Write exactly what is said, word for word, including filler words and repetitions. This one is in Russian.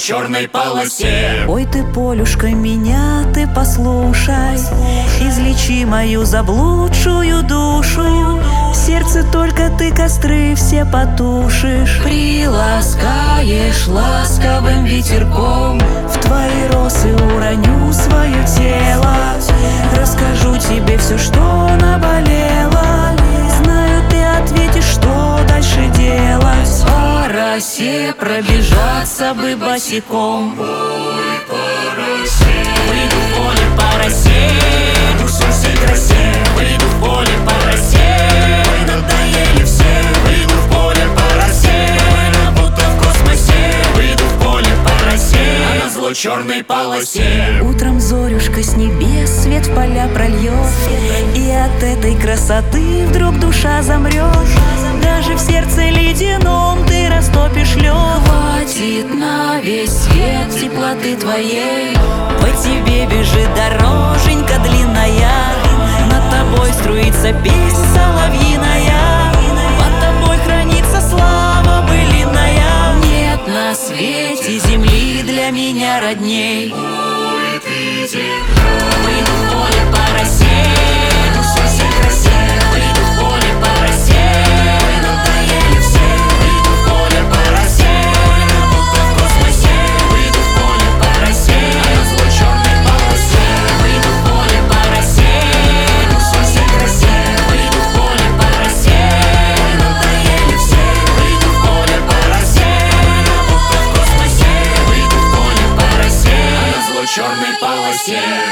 черной полосе. Ой, ты, Полюшка, меня ты послушай, излечи мою заблудшую душу. В сердце только ты костры все потушишь, Приласкаешь ласковым ветерком, в твои росы уроню свое тело. Расскажу тебе все, что наболело, знаю, ты ответишь, что дальше делать. По росе пробежаться бы босиком. Ой, по росе, выйду в поле по росе, иду со всей красе. Выйду в поле по росе, надоели все. Выйду в поле по росе, будто в космосе. Выйду в поле по росе, а назло черной полосе. Утром зорюшка с небес свет в поля прольет, и от этой красоты вдруг душа замрет. Даже в сердце ледяном ты растопишь лед. Хватит на весь свет теплоты твоей, по тебе бежит дороженька длинная, над тобой струится песнь соловьиная, под тобой хранится слава былиная. Нет на свете земли для меня родней. Ой, ты земля. Выйду в поле по росе, иду со всей красе. Выйду в поле по росе, надоели все. Выйду в поле по росе, будто в космосе. Выйду в поле по росе, а назло черной полосе. Выйду в поле по росе, иду со всей красе. Выйду в поле по росе, надоели все. Выйду в поле по росе, будто в космосе. Выйду в поле по росе, а назло черной полосе.